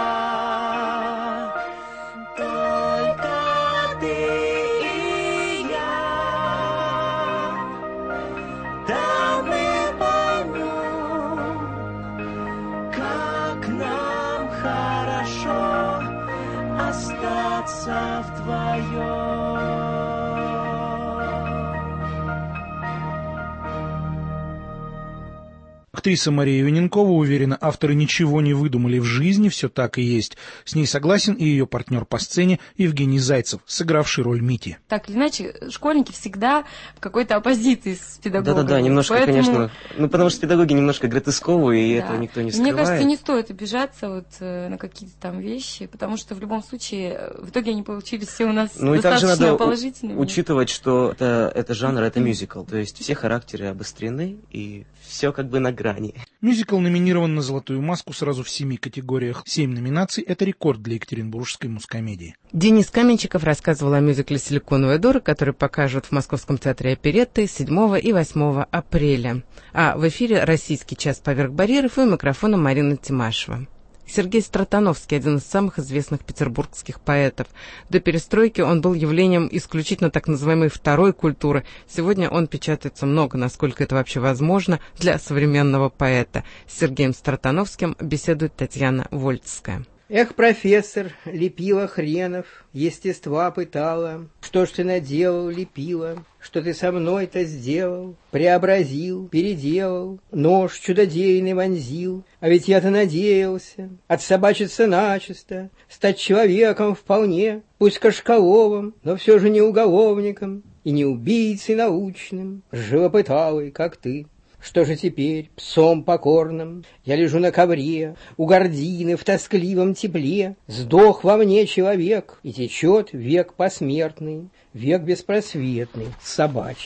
Только ты и я, да мы поймем, как нам хорошо остаться вдвоем. Актриса Мария Виненкова уверена, авторы ничего не выдумали в жизни, все так и есть. С ней согласен и ее партнер по сцене Евгений Зайцев, сыгравший роль Мити. Так или иначе, школьники всегда в какой-то оппозиции с педагогами. Да-да-да, немножко, Поэтому... конечно, ну потому что педагоги немножко гротесковые, и да. этого никто не скрывает. Мне кажется, не стоит обижаться вот э, на какие-то там вещи, потому что в любом случае, в итоге они получились все у нас ну, достаточно и также надо положительными. Учитывать, что это, это жанр, это мюзикл, то есть все характеры обострены, и все как бы на грани. Мюзикл номинирован на «Золотую маску» сразу в семи категориях. Семь номинаций – это рекорд для екатеринбургской мускомедии. Денис Каменчиков рассказывал о мюзикле «Силиконовая дура», который покажут в Московском театре оперетты седьмого и восьмого апреля. А в эфире «Российский час поверх барьеров» и у микрофона Марина Тимашева. Сергей Стратановский – один из самых известных петербургских поэтов. До перестройки он был явлением исключительно так называемой второй культуры. Сегодня он печатается много, насколько это вообще возможно для современного поэта. С Сергеем Стратановским беседует Татьяна Вольцкая. Эх, профессор, лепила хренов, естества пытала. Что ж ты наделал, лепила, что ты со мной-то сделал? Преобразил, переделал, нож чудодейный вонзил. А ведь я-то надеялся отсобачиться начисто, стать человеком вполне, пусть кашкаловым, но все же не уголовником и не убийцей научным, живопыталой, как ты. Что же теперь, псом покорным, я лежу на ковре, у гардины в тоскливом тепле, сдох во мне человек, и течет век посмертный, век беспросветный, собачий.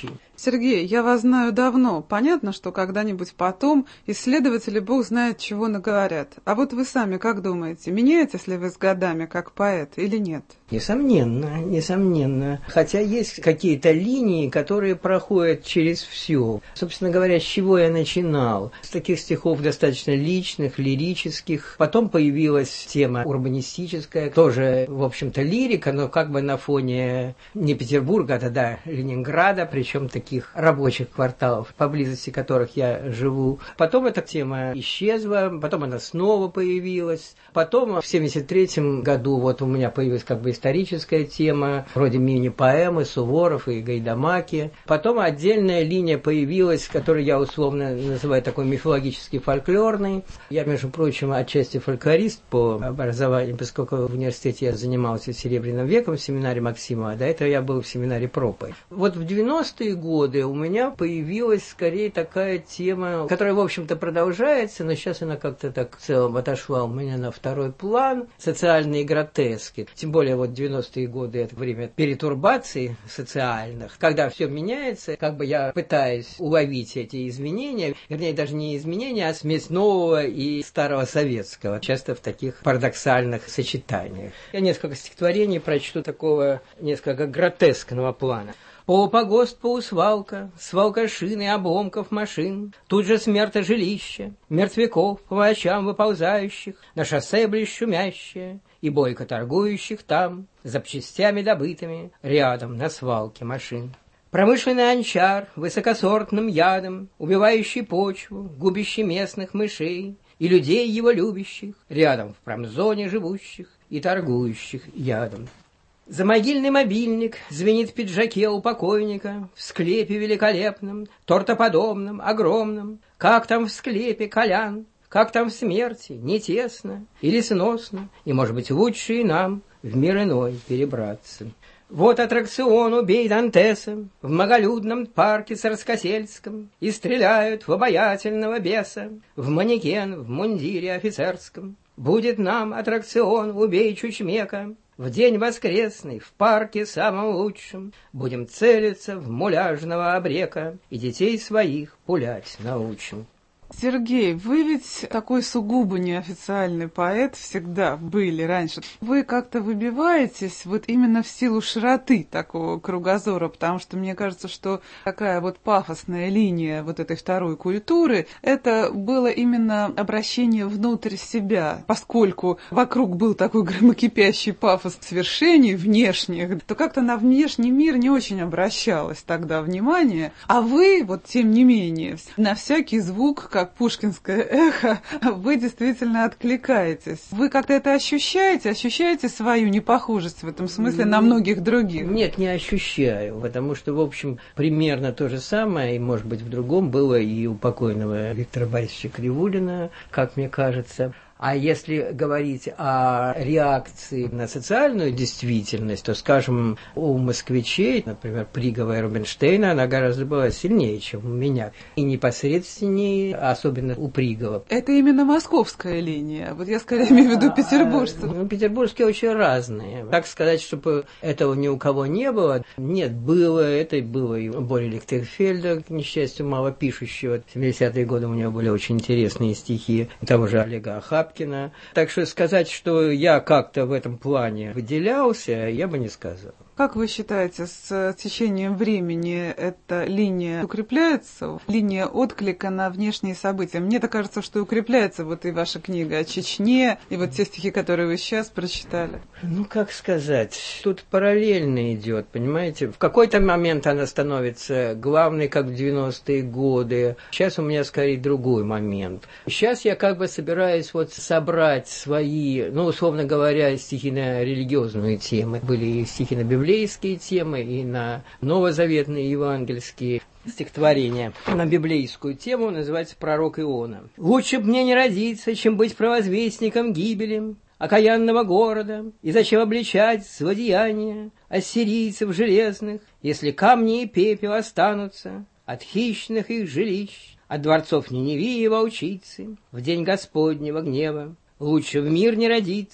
Сергей, я вас знаю давно. Понятно, что когда-нибудь потом исследователи бог знает чего наговорят. А вот вы сами как думаете, меняетесь ли вы с годами как поэт или нет? Несомненно, несомненно. Хотя есть какие-то линии, которые проходят через все. Собственно говоря, с чего я начинал? С таких стихов достаточно личных, лирических. Потом появилась тема урбанистическая, тоже, в общем-то, лирика, но как бы на фоне не Петербурга, а тогда Ленинграда, причем таких рабочих кварталов, поблизости которых я живу. Потом эта тема исчезла, потом она снова появилась. Потом в семьдесят третьем году вот у меня появилась как бы историческая тема, вроде мини-поэмы Суворов и Гайдамаки. Потом отдельная линия появилась, которую я условно называю такой мифологически фольклорной. Я, между прочим, отчасти фольклорист по образованию, поскольку в университете я занимался Серебряным веком в семинаре Максимова, а до этого я был в семинаре Пропой. Вот в девяностые годы у меня появилась скорее такая тема, которая, в общем-то, продолжается, но сейчас она как-то так в целом отошла у меня на второй план. Социальные гротески. Тем более вот девяностые годы – это время перетурбаций социальных, когда все меняется, как бы я пытаюсь уловить эти изменения, вернее, даже не изменения, а смесь нового и старого советского, часто в таких парадоксальных сочетаниях. Я несколько стихотворений прочту такого несколько гротескного плана. По погост, по свалка, свалка шин и обломков машин, тут же смерта жилища, мертвяков по ночам выползающих, на шоссе близ шумящее, и бойко торгующих там, запчастями добытыми, рядом на свалке машин. Промышленный анчар высокосортным ядом, убивающий почву, губящий местных мышей, и людей его любящих, рядом в промзоне живущих и торгующих ядом. Замогильный мобильник звенит в пиджаке у покойника, в склепе великолепном, тортоподобном, огромном. Как там в склепе, Колян? Как там в смерти? Не тесно или сносно? И, может быть, лучше и нам в мир иной перебраться. Вот аттракцион «Убей Дантеса» в многолюдном парке Царскосельском, и стреляют в обаятельного беса, в манекен в мундире офицерском. Будет нам аттракцион «Убей Чучмека» в день воскресный, в парке самом лучшем. Будем целиться в муляжного обрека и детей своих пулять научим. Сергей, вы ведь такой сугубо неофициальный поэт всегда были раньше. Вы как-то выбиваетесь вот именно в силу широты такого кругозора, потому что мне кажется, что такая вот пафосная линия вот этой второй культуры, это было именно обращение внутрь себя. Поскольку вокруг был такой громокипящий пафос свершений внешних, то как-то на внешний мир не очень обращалось тогда внимание. А вы, вот тем не менее, на всякий звук, как пушкинское эхо, вы действительно откликаетесь. Вы как-то это ощущаете? Ощущаете свою непохожесть в этом смысле на многих других? Нет, не ощущаю, потому что, в общем, примерно то же самое, и, может быть, в другом было и у покойного Виктора Борисовича Кривулина, как мне кажется. А если говорить о реакции на социальную действительность, то, скажем, у москвичей, например, Пригова и Рубинштейна, она гораздо была сильнее, чем у меня. И непосредственнее, особенно у Пригова. Это именно московская линия. Вот я скорее имею в виду петербуржцев. Ну, петербургские очень разные. Так сказать, чтобы этого ни у кого не было. Нет, было. Это было и у Бори Лихтенфельда, к несчастью, мало пишущего. В семидесятые годы у него были очень интересные стихи. И того же Олега Ахапкина. Так что сказать, что я как-то в этом плане выделялся, я бы не сказал. Как вы считаете, с течением времени эта линия укрепляется? Линия отклика на внешние события? Мне-то кажется, что укрепляется вот и ваша книга о Чечне, и вот те стихи, которые вы сейчас прочитали. Ну, как сказать, тут параллельно идет, понимаете? В какой-то момент она становится главной, как в девяностые годы. Сейчас у меня скорее другой момент. Сейчас я как бы собираюсь вот собрать свои, ну, условно говоря, стихи на религиозные темы. Были и стихи на библейские темы, и на новозаветные евангельские стихотворения. На библейскую тему называется «Пророк Иона». «Лучше б мне не родиться, чем быть провозвестником гибели окаянного города, и зачем обличать злодеяния ассирийцев железных, если камни и пепел останутся от хищных их жилищ, от дворцов Ниневии и волчицы в день Господнего гнева. Лучше в мир не родиться,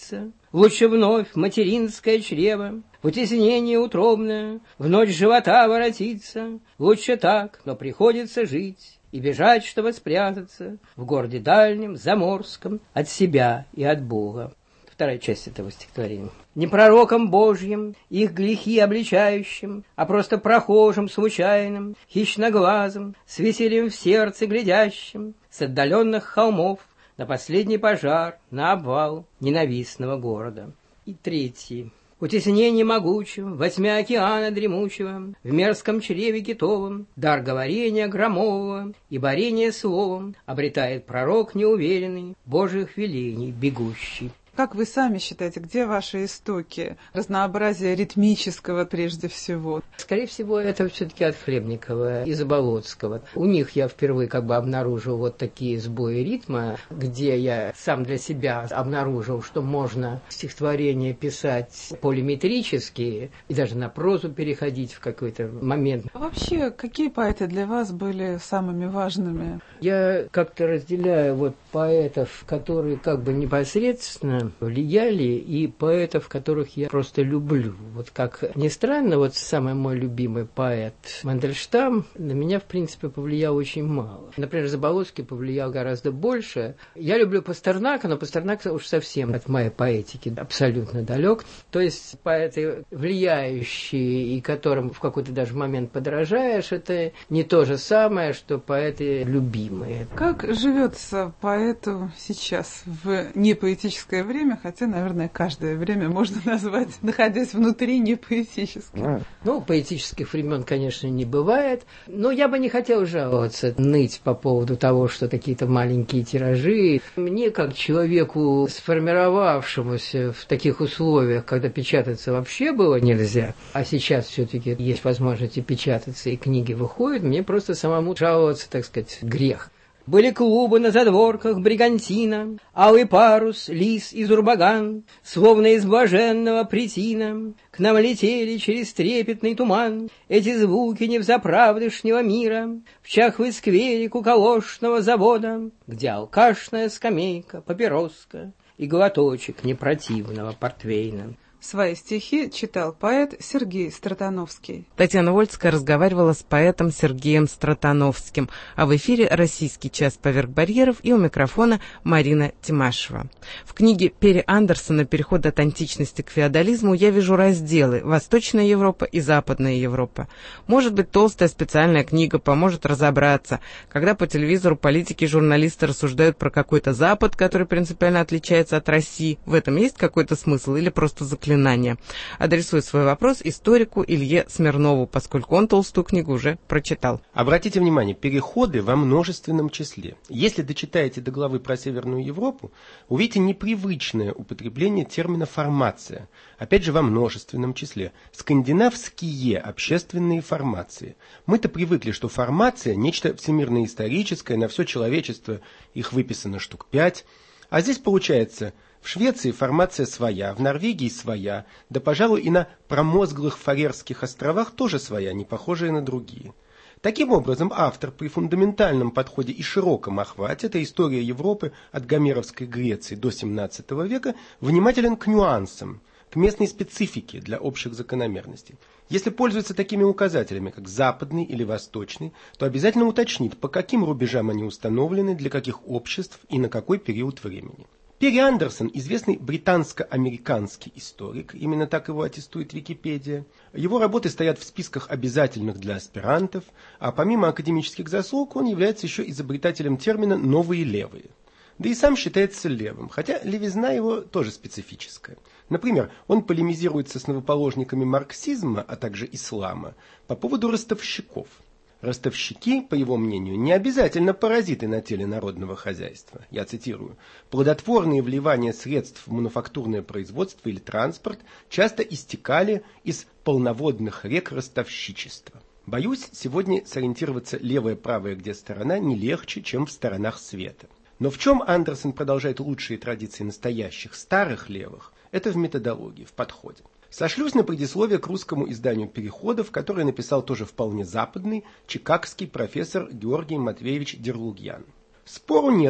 лучше вновь в материнское чрево, в утеснение утробное, в ночь живота воротиться. Лучше так, но приходится жить и бежать, чтобы спрятаться в городе дальнем, заморском, от себя и от Бога. Вторая часть этого стихотворения. Не пророком Божьим, их грехи обличающим, а просто прохожим случайным, хищноглазым, с весельем в сердце глядящим, с отдаленных холмов на последний пожар, на обвал ненавистного города. И третий. Утеснение могучим, во тьме океана дремучего, в мерзком чреве китовом, дар говорения громового и борения словом обретает пророк неуверенный, Божьих велений бегущий. Как вы сами считаете, где ваши истоки? Разнообразие ритмического прежде всего. Скорее всего, это все-таки от Хлебникова и Заболоцкого. У них я впервые как бы обнаружил вот такие сбои ритма, где я сам для себя обнаружил, что можно стихотворение писать полиметрически и даже на прозу переходить в какой-то момент. А вообще, какие поэты для вас были самыми важными? Я как-то разделяю вот поэтов, которые как бы непосредственно влияли, и поэтов, которых я просто люблю. Вот как ни странно, вот самый мой любимый поэт Мандельштам на меня, в принципе, повлиял очень мало. Например, Заболоцкий повлиял гораздо больше. Я люблю Пастернака, но Пастернак уж совсем от моей поэтики абсолютно далек. То есть поэты влияющие, и которым в какой-то даже момент подражаешь, это не то же самое, что поэты любимые. Как живется поэту сейчас в непоэтическое время? время, хотя, наверное, каждое время можно назвать, находясь внутри, не поэтическим. Ну, поэтических времен, конечно, не бывает, но я бы не хотел жаловаться, ныть по поводу того, что какие-то маленькие тиражи. Мне, как человеку, сформировавшемуся в таких условиях, когда печататься вообще было нельзя, а сейчас все-таки есть возможность и печататься, и книги выходят, мне просто самому жаловаться, так сказать, грех. Были клубы на задворках бригантина, алый парус, лис и зурбаган, словно из блаженного претина, к нам летели через трепетный туман эти звуки невзаправдышнего мира в чахлой сквере куколошного завода, где алкашная скамейка, папироска и глоточек непротивного портвейна. Свои стихи читал поэт Сергей Стратановский. Татьяна Вольская разговаривала с поэтом Сергеем Стратановским, а в эфире «Российский час поверх барьеров» и у микрофона Марина Тимашева. В книге Перри Андерсона «Переход от античности к феодализму» я вижу разделы «Восточная Европа» и «Западная Европа». Может быть, толстая специальная книга поможет разобраться, когда по телевизору политики и журналисты рассуждают про какой-то Запад, который принципиально отличается от России. В этом есть какой-то смысл или просто заклинание? Адресую свой вопрос историку Илье Смирнову, поскольку он толстую книгу уже прочитал. Обратите внимание, переходы во множественном числе. Если дочитаете до главы про Северную Европу, увидите непривычное употребление термина «формация». Опять же, во множественном числе. Скандинавские общественные формации. Мы-то привыкли, что формация – нечто всемирно-историческое, на все человечество их выписано штук пять. А здесь получается... В Швеции формация своя, в Норвегии своя, да, пожалуй, и на промозглых Фарерских островах тоже своя, не похожая на другие. Таким образом, автор при фундаментальном подходе и широком охвате, это история Европы от гомеровской Греции до семнадцатого века, внимателен к нюансам, к местной специфике для общих закономерностей. Если пользуется такими указателями, как западный или восточный, то обязательно уточнит, по каким рубежам они установлены, для каких обществ и на какой период времени. Перри Андерсон – известный британско-американский историк, именно так его аттестует Википедия. Его работы стоят в списках обязательных для аспирантов, а помимо академических заслуг он является еще изобретателем термина «новые левые». Да и сам считается левым, хотя левизна его тоже специфическая. Например, он полемизирует с основоположниками марксизма, а также ислама, по поводу ростовщиков. Ростовщики, по его мнению, не обязательно паразиты на теле народного хозяйства. Я цитирую. «Плодотворные вливания средств в мануфактурное производство или транспорт часто истекали из полноводных рек ростовщичества». Боюсь, сегодня сориентироваться левая-правая где сторона не легче, чем в сторонах света. Но в чем Андерсон продолжает лучшие традиции настоящих старых левых, это в методологии, в подходе. Сошлюсь на предисловие к русскому изданию «Переходов», которое написал тоже вполне западный чикагский профессор Георгий Матвеевич Дерлугьян. Спору нет.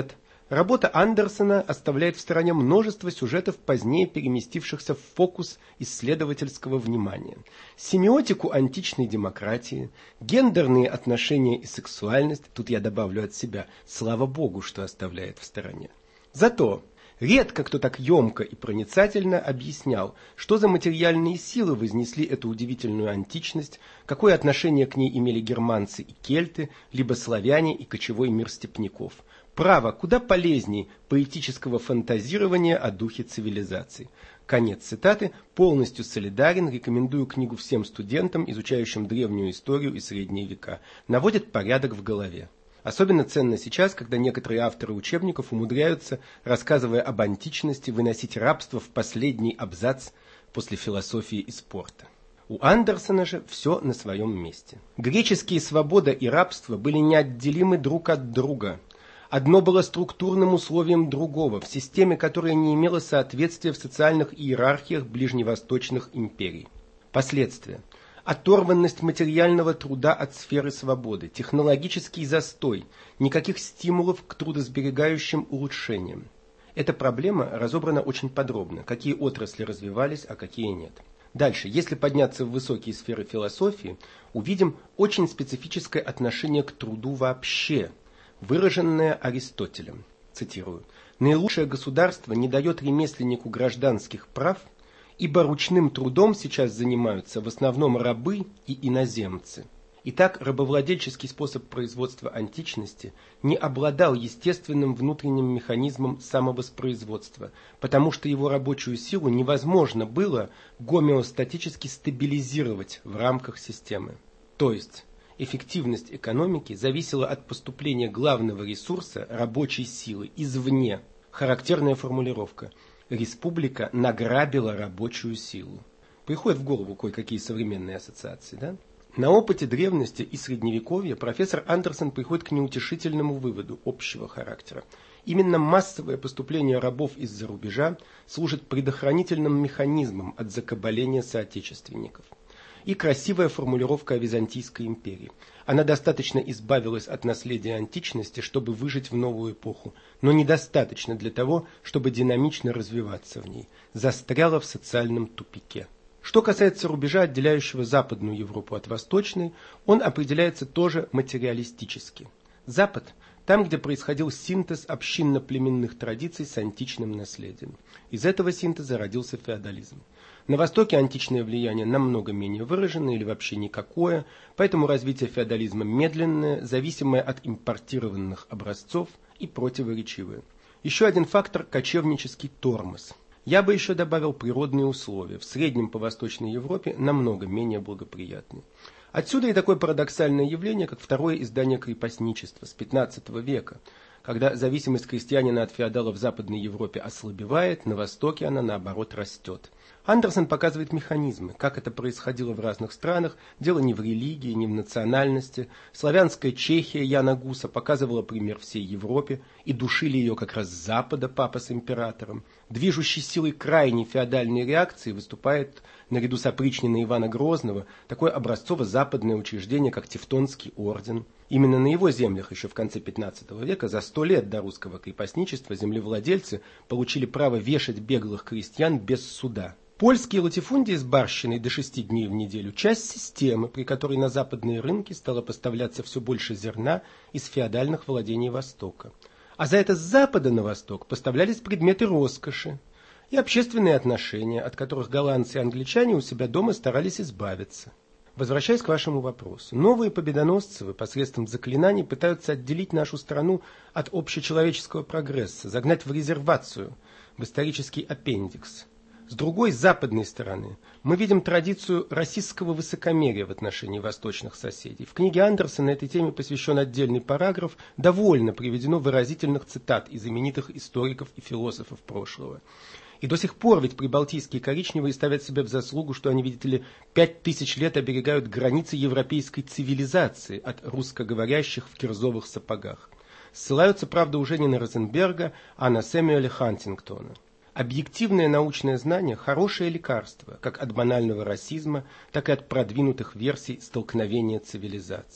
Работа Андерсона оставляет в стороне множество сюжетов, позднее переместившихся в фокус исследовательского внимания. Семиотику античной демократии, гендерные отношения и сексуальность, тут я добавлю от себя, слава богу, что оставляет в стороне. Зато редко кто так емко и проницательно объяснял, что за материальные силы вознесли эту удивительную античность, какое отношение к ней имели германцы и кельты, либо славяне и кочевой мир степняков. Право, куда полезней поэтического фантазирования о духе цивилизации. Конец цитаты. Полностью солидарен. Рекомендую книгу всем студентам, изучающим древнюю историю и средние века. Наводит порядок в голове. Особенно ценно сейчас, когда некоторые авторы учебников умудряются, рассказывая об античности, выносить рабство в последний абзац после философии и спорта. У Андерсона же все на своем месте. Греческие свобода и рабство были неотделимы друг от друга. Одно было структурным условием другого, в системе, которая не имела соответствия в социальных иерархиях ближневосточных империй. Последствия. Оторванность материального труда от сферы свободы, технологический застой, никаких стимулов к трудосберегающим улучшениям. Эта проблема разобрана очень подробно, какие отрасли развивались, а какие нет. Дальше, если подняться в высокие сферы философии, увидим очень специфическое отношение к труду вообще, выраженное Аристотелем. Цитирую. «Наилучшее государство не дает ремесленнику гражданских прав, ибо ручным трудом сейчас занимаются в основном рабы и иноземцы». Итак, рабовладельческий способ производства античности не обладал естественным внутренним механизмом самовоспроизводства, потому что его рабочую силу невозможно было гомеостатически стабилизировать в рамках системы. То есть эффективность экономики зависела от поступления главного ресурса рабочей силы извне. Характерная формулировка. Республика награбила рабочую силу. Приходят в голову кое-какие современные ассоциации, да? На опыте древности и средневековья профессор Андерсон приходит к неутешительному выводу общего характера. Именно массовое поступление рабов из-за рубежа служит предохранительным механизмом от закабаления соотечественников. И красивая формулировка о Византийской империи. Она достаточно избавилась от наследия античности, чтобы выжить в новую эпоху, но недостаточно для того, чтобы динамично развиваться в ней. Застряла в социальном тупике. Что касается рубежа, отделяющего Западную Европу от Восточной, он определяется тоже материалистически. Запад – там, где происходил синтез общинно-племенных традиций с античным наследием. Из этого синтеза родился феодализм. На Востоке античное влияние намного менее выражено или вообще никакое, поэтому развитие феодализма медленное, зависимое от импортированных образцов и противоречивое. Еще один фактор – кочевнический тормоз. Я бы еще добавил природные условия, в среднем по Восточной Европе намного менее благоприятные. Отсюда и такое парадоксальное явление, как второе издание крепостничества с пятнадцатого века, когда зависимость крестьянина от феодала в Западной Европе ослабевает, на Востоке она наоборот растет. Андерсон показывает механизмы, как это происходило в разных странах, дело не в религии, не в национальности. Славянская Чехия Яна Гуса показывала пример всей Европе, и душили ее как раз с Запада папа с императором. Движущей силой крайней феодальной реакции выступает, наряду с опричниной Ивана Грозного, такое образцово-западное учреждение, как Тевтонский орден. Именно на его землях еще в конце пятнадцатого века, за сто лет до русского крепостничества, землевладельцы получили право вешать беглых крестьян без суда. Польские латифундии с барщиной до шести дней в неделю – часть системы, при которой на западные рынки стало поставляться все больше зерна из феодальных владений Востока. А за это с запада на восток поставлялись предметы роскоши и общественные отношения, от которых голландцы и англичане у себя дома старались избавиться. Возвращаясь к вашему вопросу, новые победоносцы посредством заклинаний пытаются отделить нашу страну от общечеловеческого прогресса, загнать в резервацию, в исторический аппендикс. С другой, западной стороны, мы видим традицию российского высокомерия в отношении восточных соседей. В книге Андерсона этой теме посвящен отдельный параграф, довольно приведено выразительных цитат из именитых историков и философов прошлого. И до сих пор ведь прибалтийские коричневые ставят себе в заслугу, что они, видите ли, пять тысяч лет оберегают границы европейской цивилизации от русскоговорящих в кирзовых сапогах. Ссылаются, правда, уже не на Розенберга, а на Сэмюэля Хантингтона. Объективное научное знание – хорошее лекарство, как от банального расизма, так и от продвинутых версий столкновения цивилизаций.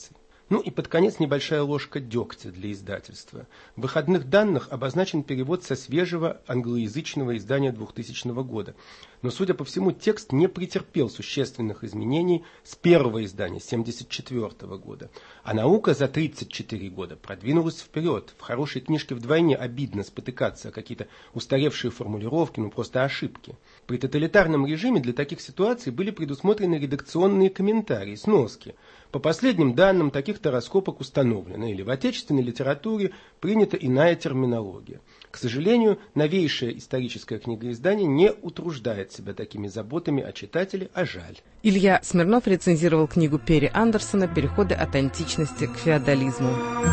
Ну и под конец небольшая ложка дегтя для издательства. В выходных данных обозначен перевод со свежего англоязычного издания двухтысячного года. Но, судя по всему, текст не претерпел существенных изменений с первого издания, семьдесят четвёртого года. А наука за тридцать четыре года продвинулась вперед. В хорошей книжке вдвойне обидно спотыкаться о какие-то устаревшие формулировки, ну просто ошибки. При тоталитарном режиме для таких ситуаций были предусмотрены редакционные комментарии, сноски. По последним данным, таких-то раскопок установлено, или в отечественной литературе принята иная терминология. К сожалению, новейшее историческое книгоиздание не утруждает себя такими заботами о читателе, а жаль. Илья Смирнов рецензировал книгу Перри Андерсона «Переходы от античности к феодализму».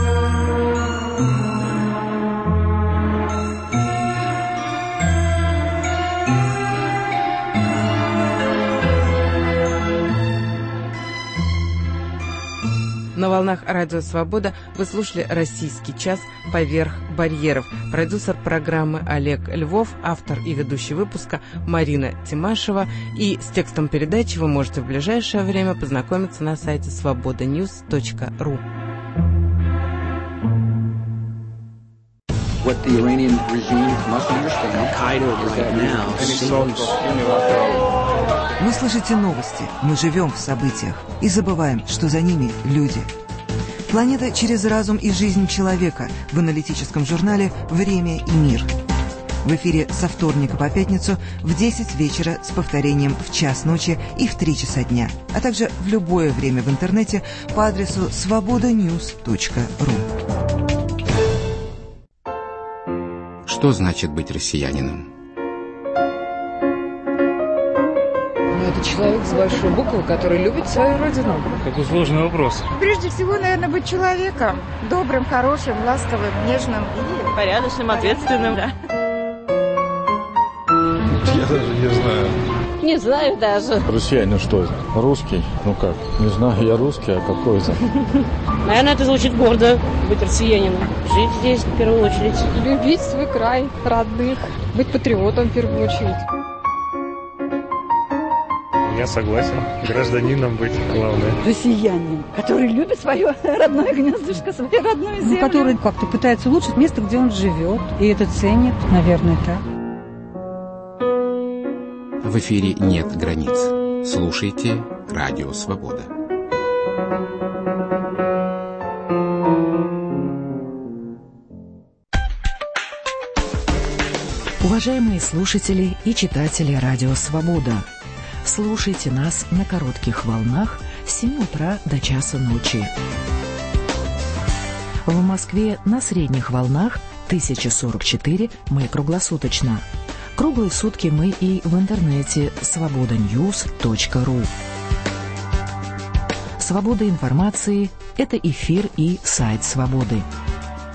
На волнах Радио Свобода вы слушали «Российский час. Поверх барьеров». Продюсер программы Олег Львов, автор и ведущий выпуска Марина Тимашева. И с текстом передачи вы можете в ближайшее время познакомиться на сайте свобода ньюс точка ру. What the Iranian regime must understand, Al-Qaeda right now seems... Вы слышите новости, мы живем в событиях и забываем, что за ними люди. Планета через разум и жизнь человека в аналитическом журнале «Время и мир». В эфире со вторника по пятницу в десять вечера с повторением в час ночи и в три часа дня, а также в любое время в интернете по адресу свобода ньюс точка ру. Что значит быть россиянином? Это человек с большой буквы, который любит свою родину. Какой сложный вопрос. Прежде всего, наверное, быть человеком. Добрым, хорошим, ласковым, нежным. И порядочным, ответственным. Да. Я даже не знаю. Не знаю даже. Россиянин что это? Русский? Ну как? Не знаю, я русский, а какой это? Наверное, это звучит гордо, быть россиянином. Жить здесь в первую очередь. Любить свой край, родных. Быть патриотом в первую очередь. Я согласен. Гражданином быть главное. Россиянин, который любит свое родное гнездышко, свою родную землю. Ну, который как-то пытается улучшить место, где он живет. И это ценит, наверное, так. В эфире нет границ. Слушайте Радио Свобода. Уважаемые слушатели и читатели Радио Свобода, слушайте нас на коротких волнах с семи утра до часа ночи. В Москве на средних волнах тысяча сорок четыре мы круглосуточно. Круглые сутки мы и в интернете свобода ньюс точка ру. Свобода информации – это эфир и сайт Свободы.